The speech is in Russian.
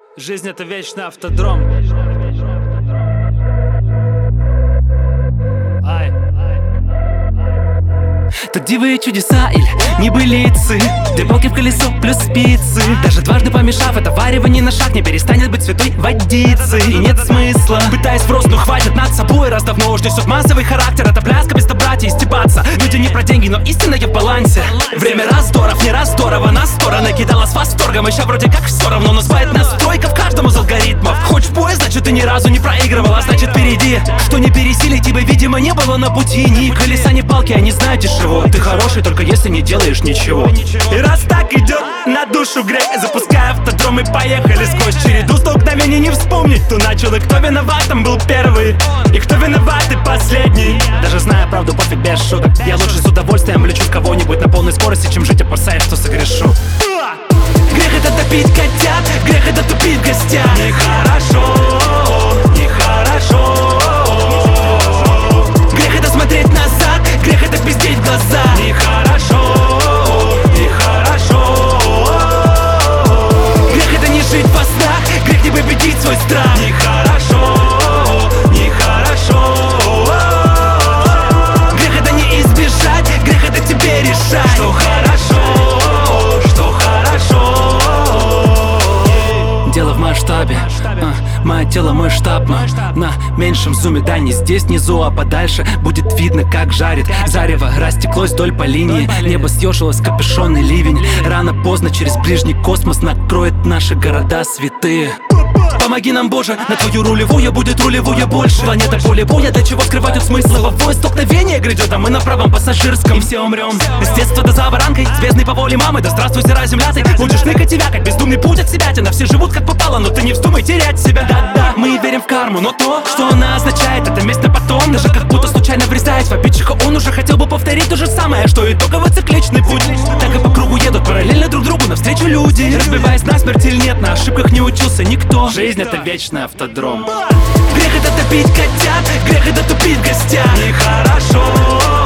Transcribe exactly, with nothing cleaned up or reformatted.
Жизнь — это вечный автодром. Ай. Тут дивы и чудеса или небылицы. Две палки в колесо плюс спицы. Даже дважды помешав, это варево ни на шаг не перестанет быть святой водицей. И нет смысла, пытаясь в рост, ну хватит над собой. Раз давно уж несет массовый характер. Это пляска без собратья и стебаться. Люди не про деньги, но истина я в балансе. Время раздоров, не раз здорово. На стороны кидала с восторгом. Еще вроде как все равно, но сбавит настройка в каждом из алгоритмов. Хочешь в бой, значит ты ни разу не проигрывала. Значит впереди, что не пересилить тебя, видимо, не было на пути. Ни колеса, ни палки, они знают чего. Ты хороший, только если не делаешь ничего. И раз так идет на душу грех, запускай автодром и поехали сквозь череду столкновений. Не вспомнить, кто начал и кто виноватым был первый, и кто виноват и последний. Даже зная правду, пофиг без шуток. Я лучше с удовольствием влечу в кого-нибудь на полной скорости, чем жить, опасаясь, что согрешу. Грех это топить котят, грех это тупить в гостях. Нехорошо, нехорошо. Грех это смотреть назад, грех это пиздеть в глаза. Нехорошо, нехорошо. Грех это не жить во снах, грех не победить свой страх. Нехорошо, нехорошо. Грех это не избежать, грех это тебе решать. Что хорошо, что хорошо. Дело в масштабе, а, мое тело, мой штаб, но на меньшем зуме, да не здесь внизу, а подальше будет видно, как жарит зарево. Растеклось вдоль по линии, небо съежилось, капюшонный ливень. Рано-поздно через ближний космос накроет наши города святые. Помоги нам, Боже, на твою рулевую будет рулевую больше. Планета поле боя, для чего скрывать тут смысл? Лобовое столкновение грядет, а мы на правом пассажирском. И все умрем, с детства до заворанкой, звездный по воле мамы, да здравствуй, сырая земля ты. Будешь ныкать и вякать, бездумный путь от себя тяна. Все живут как попало, но ты не вздумай терять себя. Да-да, мы верим в карму, но то, что она означает, это месть на потом. Даже как будто случайно врезаясь в обидчика, он уже хотел бы повторить то же самое, что итоговый цикличный путь. Так и по кругу едут параллельно друг другу навстречу люди, разбиваясь насмерть или нет, на ошибках не учился никто. Жизнь — это вечный автодром. Грех — это топить котят, грех — это тупить в гостях. Нехорошо.